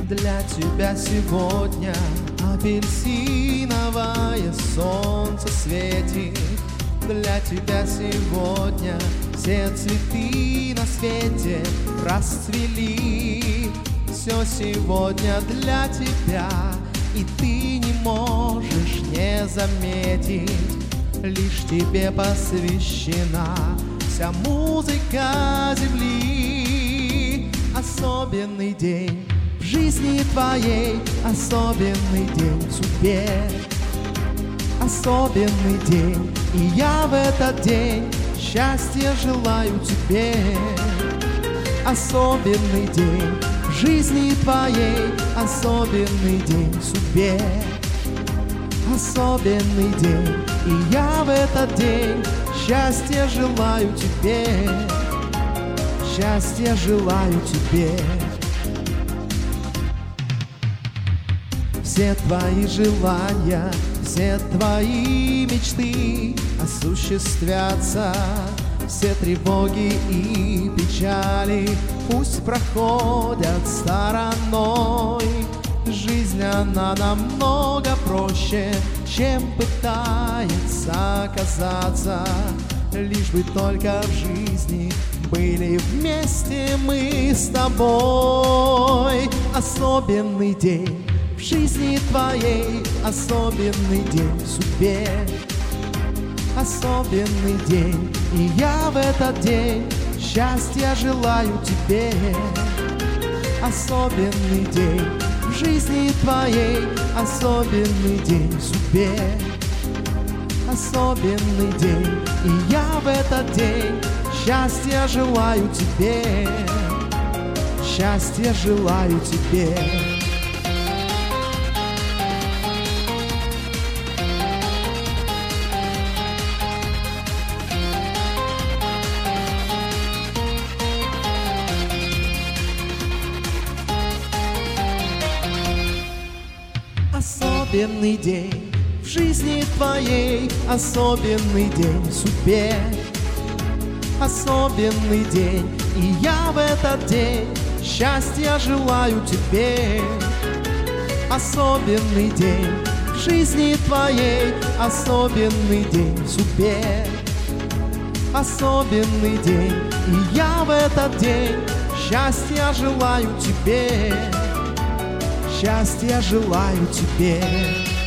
Для тебя сегодня апельсиновое солнце светит. Для тебя сегодня все цветы на свете расцвели. Все сегодня для тебя, и ты не можешь не заметить. Лишь тебе посвящена вся музыка земли. Особенный день в жизни твоей, особенный день в судьбе. Особенный день, и я в этот день счастья желаю тебе. Особенный день в жизни твоей, особенный день в судьбе. Особенный день, и я в этот день счастья желаю тебе. Счастья желаю тебе. Все твои желания, все твои мечты осуществятся. Все тревоги и печали пусть проходят стороной. Жизнь, она намного проще, чем пытается казаться. Лишь бы только в жизни были вместе мы с тобой. Особенный день в жизни твоей, особенный день в судьбе. Особенный день, и я в этот день счастья желаю тебе. Особенный день в жизни твоей, особенный день в судьбе. Особенный день, и я в этот день счастья желаю тебе. Счастья желаю тебе. Особенный день в жизни твоей, особенный день в судьбе. Особенный день, и я в этот день счастья желаю тебе. Особенный день в жизни твоей, особенный день в судьбе. Особенный день, и я в этот день счастья желаю тебе. Счастья желаю тебе.